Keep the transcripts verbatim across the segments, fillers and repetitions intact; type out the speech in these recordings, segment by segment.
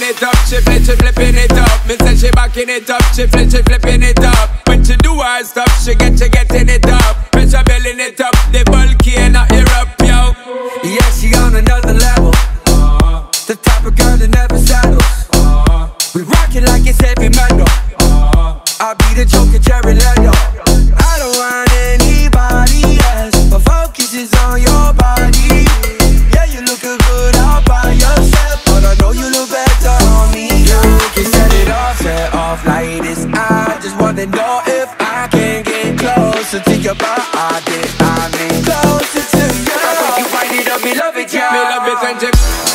it up, she flip, she flipping it up. Me say she backing it up, she flip, she flipping it up. When she do her stuff, she get, she getting it up. Pressure building it up, the volcano erupt, yo. Yeah, she on another level. uh, The type of girl that never settles. uh, We rock it like it's heavy metal. uh, I'll be the Joker, Jared Leto. I don't want anybody else. My focus is on your body. Yeah, you looking good all by yourself, but I know you look better on me. You can set it off, set off like this. I just wanna know if I can get closer to your body. I mean closer to you. I think you find it up, me love it, yeah. Me love it and she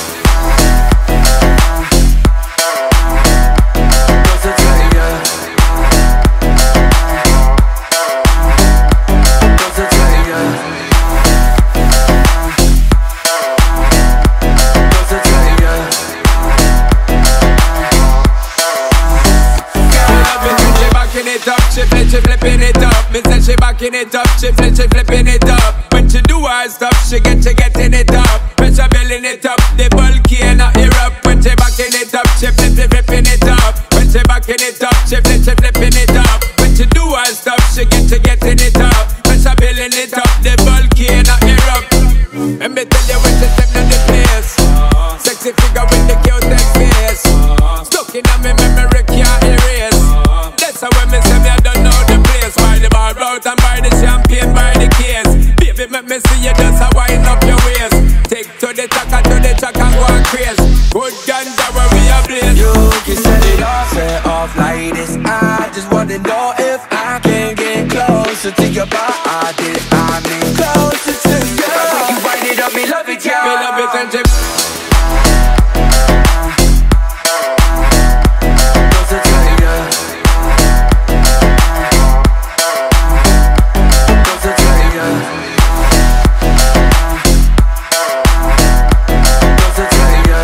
closer to you. Closer to you. Closer to you. backing it up, she flip, she flipping it up. Me say she backing it up, she flip, she flipping it up. When she do her stuff, she get, she getting it up. Pressure building it up, the volcano erupt. When she backing it up, she flip, she flipping it up. When she backing it up, she flip, she flipping it up. When she do her stuff, she get, she getting it up. Pressure building it up, the volcano erupt. Let me tell you when she step in the place. Sexy figure with the cutest face. Stuck in my memory, can't erase. That's how when me say me I don't know the place. Buy the bar out and buy the champagne, buy the case. Baby, make me see you just a wind up your waist. Take to the track and to the track and go and craze. Good ganja where we are blaze. You can set it off, set off like this. I just wanna know if I can get closer to your body. I mean closer to you. I think you wind it up, me love it, yeah. Me love it and she closer to you. Closer to you. Closer to you.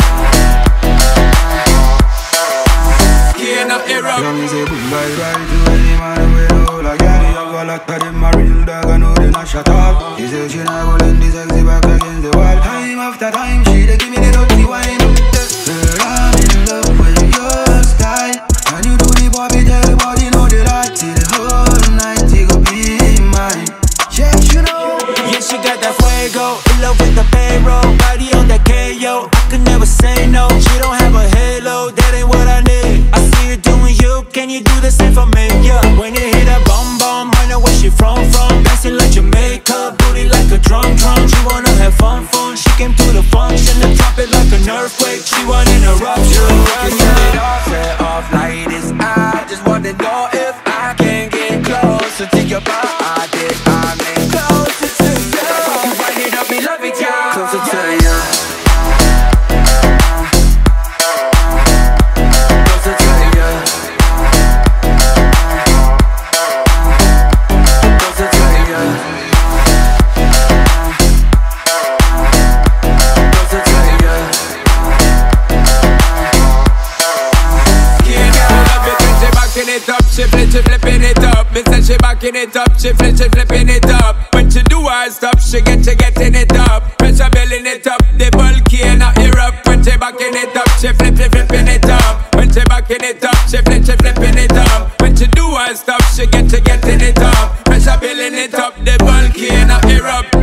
can't erupt. Let me say boom, bye, bye to any man with all I got. You go like that, them a real dog, I know they not shut up. He say she not go lend the sexy back against the wall. Time after time, she dey give me the dirty wine. Girl, I'm in love with your style. Can you do the bobby, tell the body know the right till the whole night you go be mine. Yeah, you know. Yeah, she got that fuego, in love with the payroll, body on that K O. I could never say no. She don't have a halo, that ain't what I need. I see you doing you, can you do the same for me? Yeah. When you hit that bum bum, I know where she from from. Dancing like Jamaica, booty like a drum drum. She wanna have fun fun. She came to the function and drop it like an earthquake. She want an eruption. You can set it off, set off like this. I just wanna know if I can get closer to your body. I mean closer to you. You wind it up, me love it, yeah. Closer to you. Closer to you. Closer to you. Closer to you. Backing it up, she flip, she flipping it up. Me say she backing it up, she flip, she flipping it up. When she do her stuff, she get, she getting it up. Pressure building it up, the volcano erupt. When she backing it up, she flip, she flipping it up. When she backing it up, she flip, she flipping it up. When she do her stuff, she get, she getting it up. Pressure building it up, the volcano erupt.